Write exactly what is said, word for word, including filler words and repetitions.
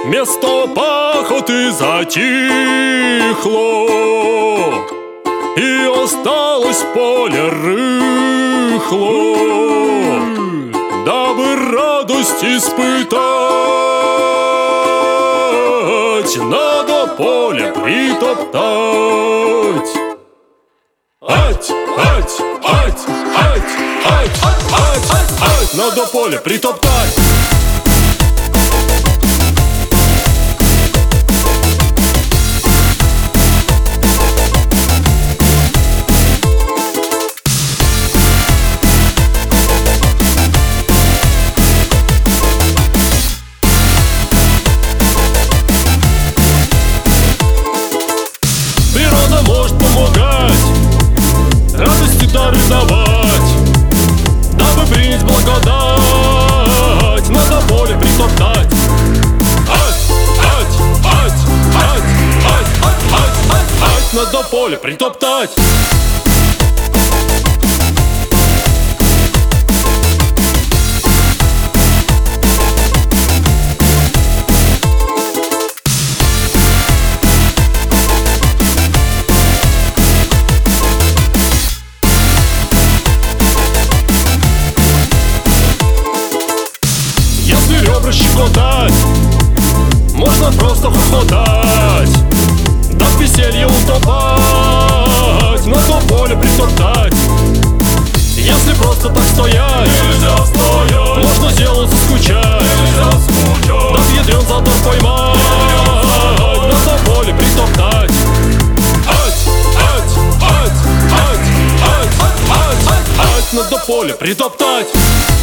Место пахоты затихло, и осталось поле рыхло. Дабы радость испытать, надо поле притоптать. Ать, ать, ать, ать, ать, ать, ать, надо поле притоптать. Природа может помогать, радости дары давать. Дабы принять благодать, надо поле притоптать. Ать, ать, ать, ать, ать, ать, ать, ать, ать, надо поле притоптать. Ребра щекотать, можно просто хохотать, да в веселье утопать, на то поле притоптать. Если просто так стоять, нельзя стоять, можно делу заскучать, нельзя скучать, да в ядрен затор поймать, на то поле притоптать. Ать, ать, ать, ать, ать, ать, ать, ать, на то поле притоптать.